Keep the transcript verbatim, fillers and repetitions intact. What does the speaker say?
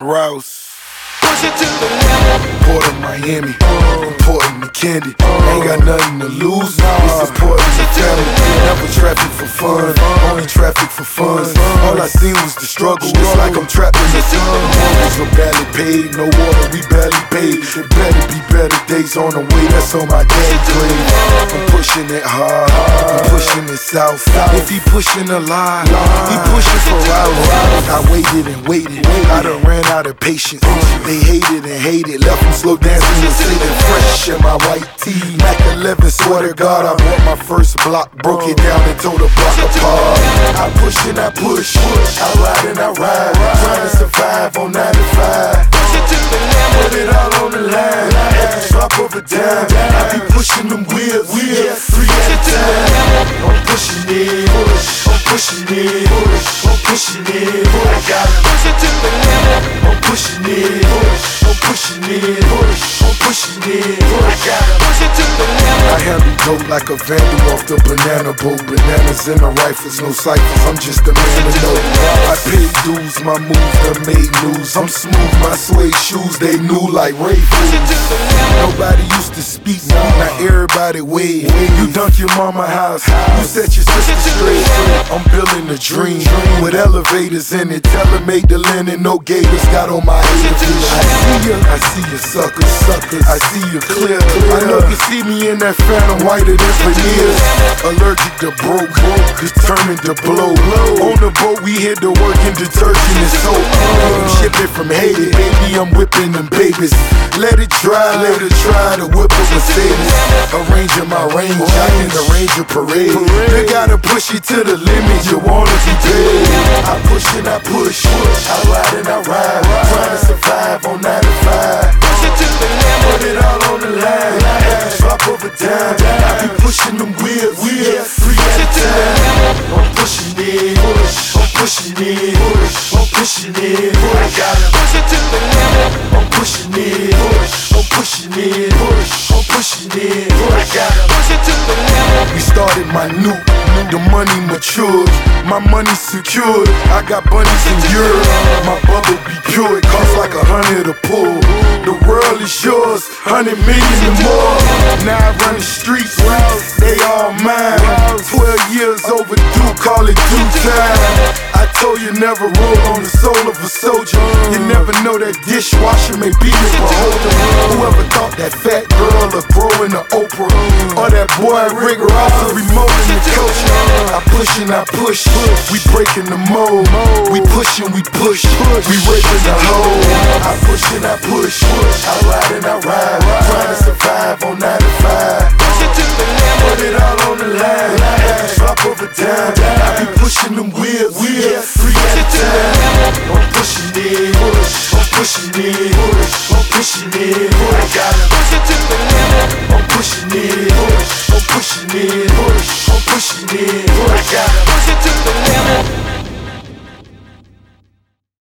Rouse. Push it to the limit. Port of Miami, important to Candy. Ain't got nothing to lose. This is important to family. Never traffic for fun, only traffic for fun. All I seen was the struggle. It's like I'm trapped in the sun. Mortgage are barely paid, no water, we barely paid. There better be better days on the way. That's on my dad's grave. I'm pushing it hard, I'm pushing it south. If he pushing a lie, he pushing for hours. I waited and waited, I done ran out of patience. They hated and hated, left them slow dancing and singing fresh in my white tee. Mac eleven, swear to God, I bought my first block, broke it down and tore the block apart. I push and I push, I ride and I ride, trying to survive on ninety-five. Put it all on the line, at the drop of a dime. I be pushing them wheels, yeah, three at a time. I'm pushing it, push, I'm pushing it, push, I'm pushing it, push. I gotta push it to the limit. I'm pushing it, push, I'm pushing it, push, I'm pushing it, push. I gotta push it to the limit. I handle dope like a vandal off the banana boat. Bananas in the rifles, no ciphers, I'm just a man to know. I paid dues, my moves done made news. I'm smooth, my suede shoes, they new like Ray Fools. Nobody used to speak, now everybody wave. You dunk your mama house, you set your sister straight. I'm building a dream with elevators in it. Tell her make the linen, no gators got on my head. I see ya, I see ya suckers, suckers. I see you clear. I know you see me in that phantom whiter than veneers. Allergic to broke, determined to blow. On the boat we hit the work in detergent and soap. I'm shipping from Haiti, baby I'm whipping them babies. Let it dry, let it try to whip a Mercedes. Arranging my range, I can arrange a parade. You gotta push it to the limit, you wanna be paid. I push and I push, I ride and I ride, trying to survive on ninety-five. Push it to the limit. Put it all on the line, at the drop of a dime. I be pushing them wheels, yeah, three at a time. I'm pushing it, push, I'm pushing it, push, I'm pushing it, push. I gotta push it to the limit. I'm pushing it, push, I'm pushing it, push, I'm pushing it, push. I gotta push it to the limit. We started my new, the money matured, my money secured. I got bunnies in Europe, my bubble be pure. It costs like a hundred a pull. The world is yours, hundred million or more. Now I run the streets, they all mine. Twelve years overdue, call it due time. I told you never roll on the soul of a soldier. You never know that dishwasher may be your beholder. Whoever thought that fat girl would grow into Oprah, or that boy Rick Ross a remote in the culture. I push and I push, we breaking the mold. We push and we push, we raping the hole. I push and I push, I ride and I ride, trying to survive on ninety-five. Push it to the limit. Put it all on the line, at the drop of a dime. I be pushing them wheels, yeah, three at a time. I'm pushing it, push, I'm pushing it, push, I'm pushing it, push. I gotta push it to the limit. I'm pushing it, push, I'm pushing it,